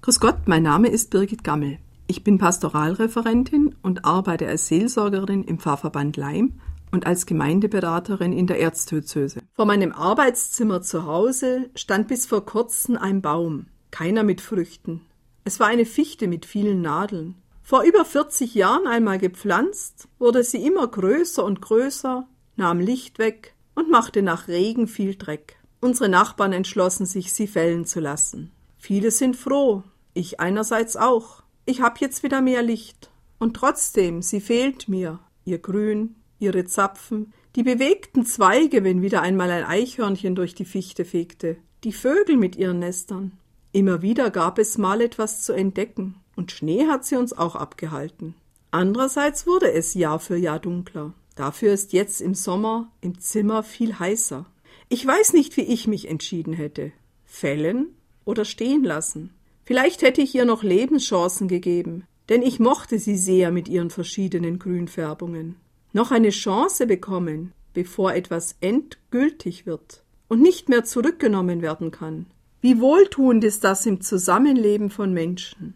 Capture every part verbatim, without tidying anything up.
Grüß Gott, mein Name ist Birgit Gammel. Ich bin Pastoralreferentin und arbeite als Seelsorgerin im Pfarrverband Laim und als Gemeindeberaterin in der Erzdiözese. Vor meinem Arbeitszimmer zu Hause stand bis vor kurzem ein Baum, keiner mit Früchten. Es war eine Fichte mit vielen Nadeln. Vor über vierzig Jahren einmal gepflanzt, wurde sie immer größer und größer, nahm Licht weg und machte nach Regen viel Dreck. Unsere Nachbarn entschlossen sich, sie fällen zu lassen. Viele sind froh, ich einerseits auch. Ich hab jetzt wieder mehr Licht. Und trotzdem, sie fehlt mir. Ihr Grün, ihre Zapfen, die bewegten Zweige, wenn wieder einmal ein Eichhörnchen durch die Fichte fegte, die Vögel mit ihren Nestern. Immer wieder gab es mal etwas zu entdecken, und Schnee hat sie uns auch abgehalten. Andererseits wurde es Jahr für Jahr dunkler. Dafür ist jetzt im Sommer im Zimmer viel heißer. Ich weiß nicht, wie ich mich entschieden hätte. Fällen oder stehen lassen. Vielleicht hätte ich ihr noch Lebenschancen gegeben, denn ich mochte sie sehr mit ihren verschiedenen Grünfärbungen. Noch eine Chance bekommen, bevor etwas endgültig wird und nicht mehr zurückgenommen werden kann. Wie wohltuend ist das im Zusammenleben von Menschen.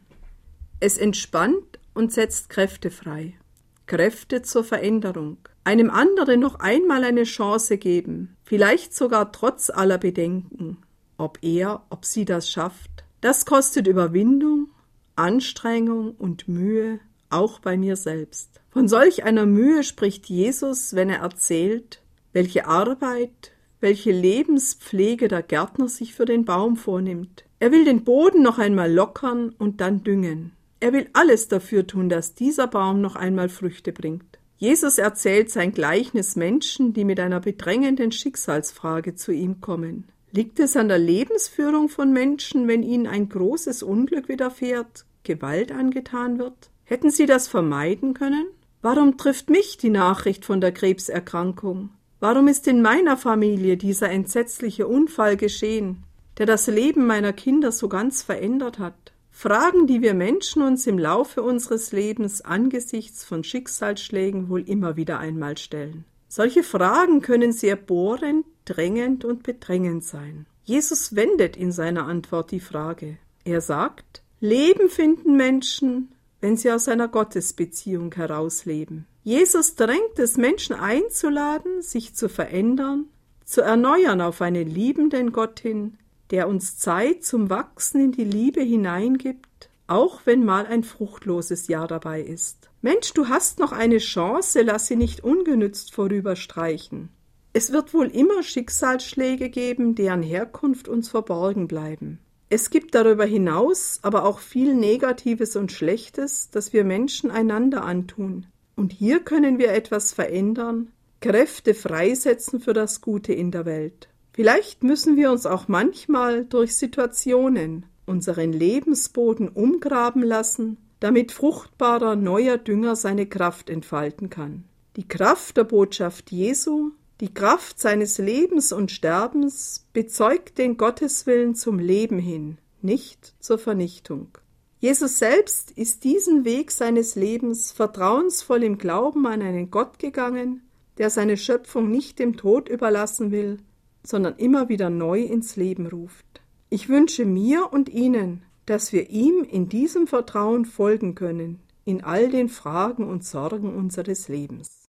Es entspannt und setzt Kräfte frei. Kräfte zur Veränderung. Einem anderen noch einmal eine Chance geben, vielleicht sogar trotz aller Bedenken. Ob er, ob sie das schafft, das kostet Überwindung, Anstrengung und Mühe, auch bei mir selbst. Von solch einer Mühe spricht Jesus, wenn er erzählt, welche Arbeit, welche Lebenspflege der Gärtner sich für den Baum vornimmt. Er will den Boden noch einmal lockern und dann düngen. Er will alles dafür tun, dass dieser Baum noch einmal Früchte bringt. Jesus erzählt sein Gleichnis Menschen, die mit einer bedrängenden Schicksalsfrage zu ihm kommen. Liegt es an der Lebensführung von Menschen, wenn ihnen ein großes Unglück widerfährt, Gewalt angetan wird? Hätten sie das vermeiden können? Warum trifft mich die Nachricht von der Krebserkrankung? Warum ist in meiner Familie dieser entsetzliche Unfall geschehen, der das Leben meiner Kinder so ganz verändert hat? Fragen, die wir Menschen uns im Laufe unseres Lebens angesichts von Schicksalsschlägen wohl immer wieder einmal stellen. Solche Fragen können sehr bohrend, drängend und bedrängend sein. Jesus wendet in seiner Antwort die Frage. Er sagt, Leben finden Menschen, wenn sie aus einer Gottesbeziehung herausleben. Jesus drängt es, Menschen einzuladen, sich zu verändern, zu erneuern auf einen liebenden Gott hin, der uns Zeit zum Wachsen in die Liebe hineingibt, auch wenn mal ein fruchtloses Jahr dabei ist. Mensch, du hast noch eine Chance, lass sie nicht ungenützt vorüberstreichen. Es wird wohl immer Schicksalsschläge geben, deren Herkunft uns verborgen bleiben. Es gibt darüber hinaus aber auch viel Negatives und Schlechtes, das wir Menschen einander antun. Und hier können wir etwas verändern, Kräfte freisetzen für das Gute in der Welt. Vielleicht müssen wir uns auch manchmal durch Situationen unseren Lebensboden umgraben lassen, damit fruchtbarer neuer Dünger seine Kraft entfalten kann. Die Kraft der Botschaft Jesu, die Kraft seines Lebens und Sterbens bezeugt den Gotteswillen zum Leben hin, nicht zur Vernichtung. Jesus selbst ist diesen Weg seines Lebens vertrauensvoll im Glauben an einen Gott gegangen, der seine Schöpfung nicht dem Tod überlassen will, sondern immer wieder neu ins Leben ruft. Ich wünsche mir und Ihnen, dass wir ihm in diesem Vertrauen folgen können, in all den Fragen und Sorgen unseres Lebens.